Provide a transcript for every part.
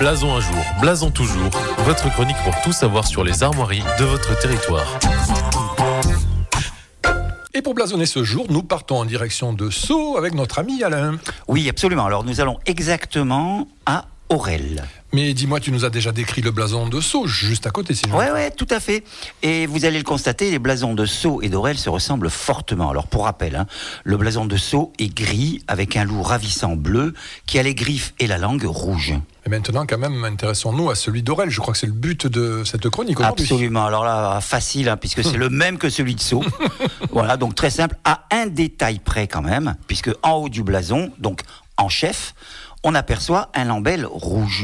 Blason un jour, blason toujours. Votre chronique pour tout savoir sur les armoiries de votre territoire. Et pour blasonner ce jour, nous partons en direction de Sceaux avec notre ami Alain. Oui, absolument. Alors nous allons exactement à Orel. Mais dis-moi, tu nous as déjà décrit le blason de Sceaux, juste à côté, sinon. Oui, tout à fait. Et vous allez le constater, les blasons de Sceaux et d'Orel se ressemblent fortement. Alors pour rappel, le blason de Sceaux est gris avec un loup ravissant bleu qui a les griffes et la langue rouge. Et maintenant, quand même, intéressons-nous à celui d'Orel. Je crois que c'est le but de cette chronique aujourd'hui. Absolument. Alors là, facile, puisque c'est le même que celui de Sceaux. Voilà, donc très simple, à un détail près quand même, puisque en haut du blason, donc en chef, on aperçoit un lambel rouge.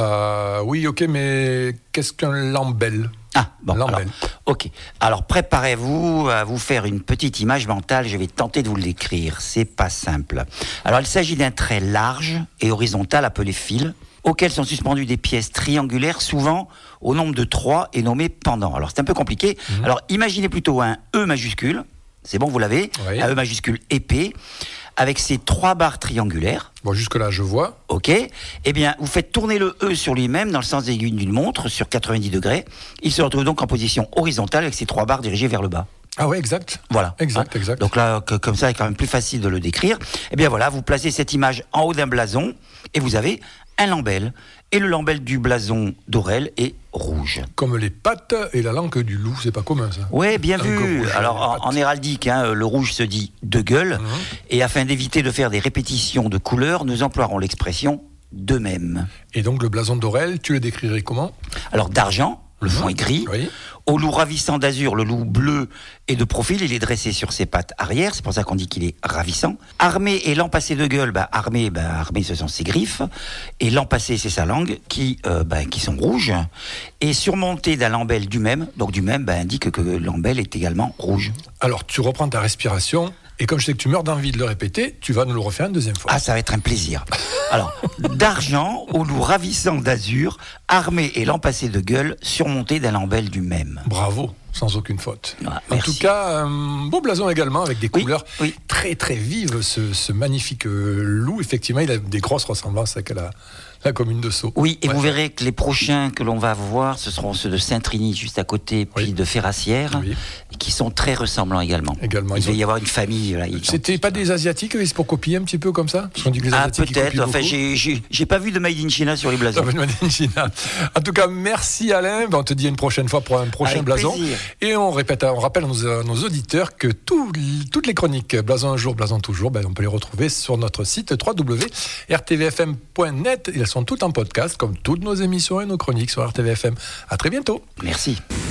Oui, ok, mais qu'est-ce qu'un lambel ? Alors, ok. Alors préparez-vous à vous faire une petite image mentale. Je vais tenter de vous le décrire. C'est pas simple. Alors il s'agit d'un trait large et horizontal appelé fil, auquel sont suspendues des pièces triangulaires, souvent au nombre de 3 et nommées pendants. Alors c'est un peu compliqué. Alors imaginez plutôt un E majuscule. C'est bon, vous l'avez. Oui. Un E majuscule épais, avec ces 3 barres triangulaires. Bon, jusque-là, je vois. Ok. Eh bien, vous faites tourner le E sur lui-même dans le sens aiguille d'une montre sur 90 degrés. Il se retrouve donc en position horizontale avec ces 3 barres dirigées vers le bas. Ah ouais, exact. Voilà. Exact. Donc là, comme ça, c'est quand même plus facile de le décrire. Eh bien voilà, vous placez cette image en haut d'un blason et vous avez un lambel. Et le lambel du blason d'Orel est rouge. Comme les pattes et la langue du loup, c'est pas commun ça. Oui, bien vu. Rouge, Alors en héraldique, le rouge se dit de gueule. Et afin d'éviter de faire des répétitions de couleurs, nous emploierons l'expression de même. Et donc le blason d'Orel, tu le décrirais comment ? Alors d'argent, le fond est gris. Oui. Au loup ravissant d'azur, le loup bleu est de profil, il est dressé sur ses pattes arrière, c'est pour ça qu'on dit qu'il est ravissant. Armé et lampassé de gueule, armé ce sont ses griffes, et lampassé c'est sa langue, qui sont rouges, et surmonté d'un lambel du même, donc du même indique que le lambel est également rouge. Alors tu reprends ta respiration, et comme je sais que tu meurs d'envie de le répéter, tu vas nous le refaire une deuxième fois. Ah, ça va être un plaisir. Alors, d'argent au loup ravissant d'azur, armé et lampassé de gueule, surmonté d'un lambel du même. Bravo, sans aucune faute. Ah, en merci. tout cas, un beau blason également, avec des couleurs oui. très très vives. Ce magnifique loup, effectivement, il a des grosses ressemblances avec la commune de Sceaux. Oui, et Ouais. vous verrez que les prochains que l'on va voir, ce seront ceux de Saint-Trini, juste à côté, puis de Ferrassière, qui sont très ressemblants également. Il va y avoir une famille. Là, C'était pas des Asiatiques, mais c'est pour copier un petit peu comme ça ? Parce qu'on dit que les Asiatiques, ils peut-être. copient Enfin, beaucoup. j'ai pas vu de Made in China sur les blasons. En tout cas, merci Alain. On te dit une prochaine fois pour un prochain Avec blason. plaisir. Et on rappelle à nos auditeurs que toutes les chroniques Blason un jour, Blason toujours, on peut les retrouver sur notre site www.rtvfm.net. Elles sont toutes en podcast, comme toutes nos émissions et nos chroniques sur RTVFM. À très bientôt. Merci.